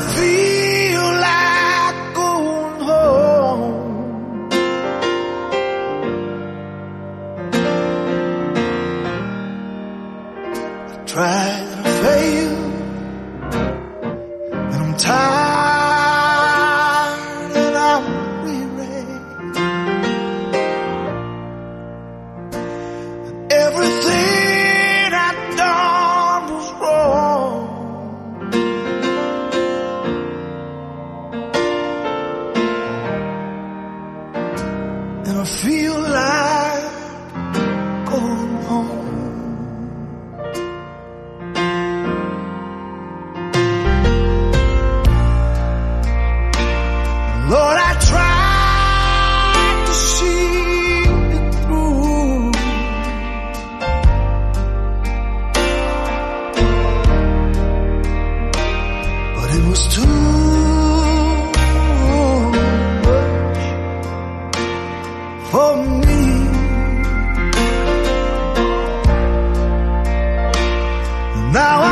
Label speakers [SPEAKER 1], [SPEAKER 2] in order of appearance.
[SPEAKER 1] feel like going home. I tried to fail, and I'm tired and I'm weary. And everything I've done was wrong. And I feel like going home. Lord, I tried to see it through, but it was too much for me. Now